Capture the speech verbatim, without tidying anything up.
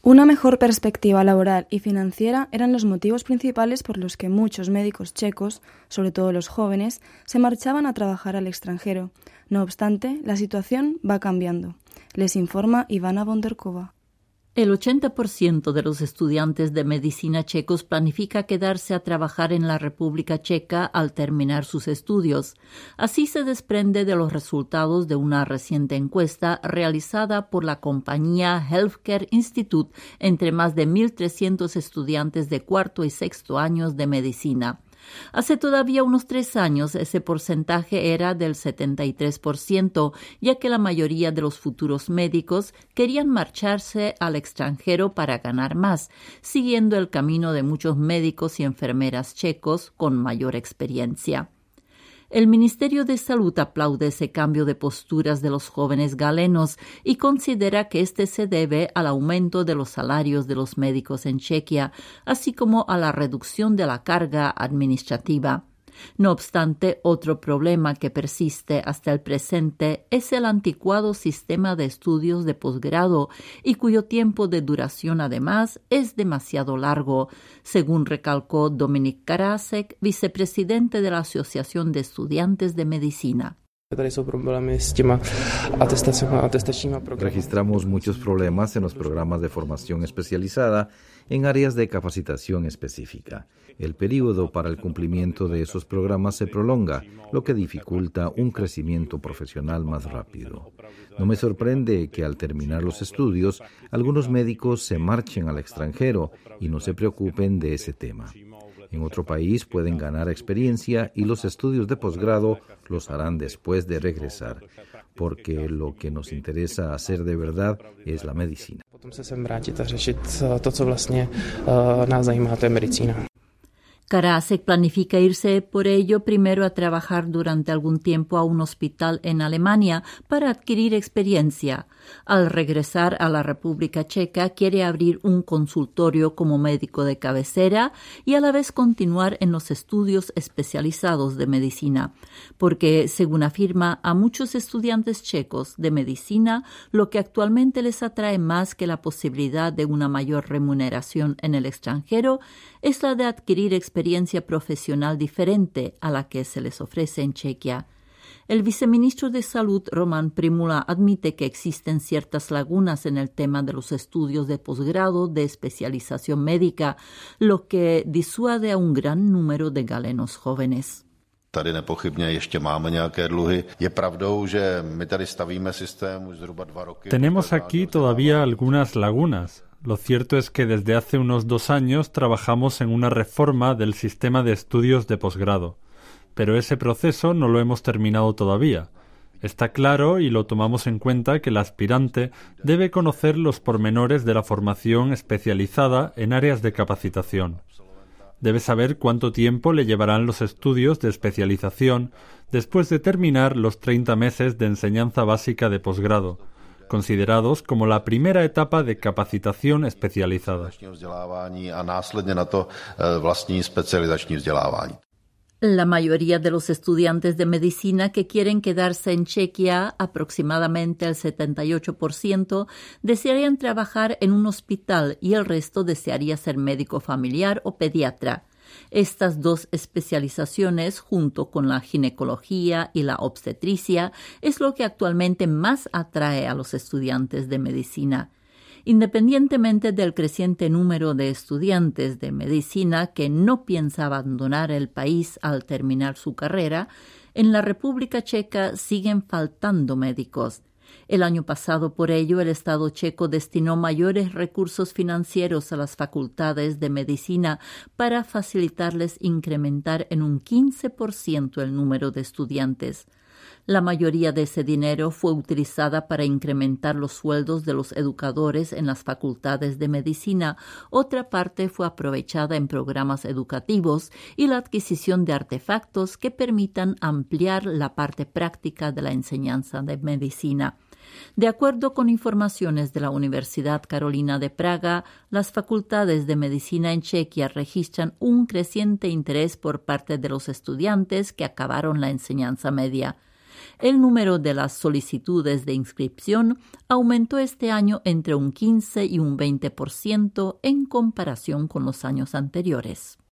Una mejor perspectiva laboral y financiera eran los motivos principales por los que muchos médicos checos, sobre todo los jóvenes, se marchaban a trabajar al extranjero. No obstante, la situación va cambiando. Les informa Ivana Bondarkova. El ochenta por ciento de los estudiantes de medicina checos planifica quedarse a trabajar en la República Checa al terminar sus estudios. Así se desprende de los resultados de una reciente encuesta realizada por la compañía Healthcare Institute entre más de mil trescientos estudiantes de cuarto y sexto años de medicina. Hace todavía unos tres años ese porcentaje era del setenta y tres por ciento, ya que la mayoría de los futuros médicos querían marcharse al extranjero para ganar más, siguiendo el camino de muchos médicos y enfermeras checos con mayor experiencia. El Ministerio de Salud aplaude ese cambio de posturas de los jóvenes galenos y considera que este se debe al aumento de los salarios de los médicos en Chequia, así como a la reducción de la carga administrativa. No obstante, otro problema que persiste hasta el presente es el anticuado sistema de estudios de posgrado y cuyo tiempo de duración además es demasiado largo, según recalcó Dominik Karásek, vicepresidente de la Asociación de Estudiantes de Medicina. Registramos muchos problemas en los programas de formación especializada en áreas de capacitación específica. El período para el cumplimiento de esos programas se prolonga, lo que dificulta un crecimiento profesional más rápido. No me sorprende que al terminar los estudios, algunos médicos se marchen al extranjero y no se preocupen de ese tema. En otro país pueden ganar experiencia y los estudios de posgrado los harán después de regresar, porque lo que nos interesa hacer de verdad es la medicina. Karásek planifica irse por ello primero a trabajar durante algún tiempo a un hospital en Alemania para adquirir experiencia. Al regresar a la República Checa quiere abrir un consultorio como médico de cabecera y a la vez continuar en los estudios especializados de medicina, porque, según afirma, a muchos estudiantes checos de medicina lo que actualmente les atrae más que la posibilidad de una mayor remuneración en el extranjero es la de adquirir experiencia profesional diferente a la que se les ofrece en Chequia. El viceministro de Salud, Roman Primula, admite que existen ciertas lagunas en el tema de los estudios de posgrado de especialización médica, lo que disuade a un gran número de galenos jóvenes. Tady nepochybně ještě máme nějaké dluhy. Je pravdou, že my tady stavíme systém už zhruba dva roky. Tenemos aquí todavía algunas lagunas. Lo cierto es que desde hace unos dos años trabajamos en una reforma del sistema de estudios de posgrado, pero ese proceso no lo hemos terminado todavía. Está claro y lo tomamos en cuenta que el aspirante debe conocer los pormenores de la formación especializada en áreas de capacitación. Debe saber cuánto tiempo le llevarán los estudios de especialización después de terminar los treinta meses de enseñanza básica de posgrado, considerados como la primera etapa de capacitación especializada. La mayoría de los estudiantes de medicina que quieren quedarse en Chequia, aproximadamente el setenta y ocho por ciento, desearían trabajar en un hospital y el resto desearía ser médico familiar o pediatra. Estas dos especializaciones, junto con la ginecología y la obstetricia, es lo que actualmente más atrae a los estudiantes de medicina. Independientemente del creciente número de estudiantes de medicina que no piensa abandonar el país al terminar su carrera, en la República Checa siguen faltando médicos. El año pasado, por ello, el Estado checo destinó mayores recursos financieros a las facultades de medicina para facilitarles incrementar en un quince por ciento el número de estudiantes. La mayoría de ese dinero fue utilizada para incrementar los sueldos de los educadores en las facultades de medicina. Otra parte fue aprovechada en programas educativos y la adquisición de artefactos que permitan ampliar la parte práctica de la enseñanza de medicina. De acuerdo con informaciones de la Universidad Carolina de Praga, las facultades de medicina en Chequia registran un creciente interés por parte de los estudiantes que acabaron la enseñanza media. El número de las solicitudes de inscripción aumentó este año entre un quince y un veinte por ciento en comparación con los años anteriores.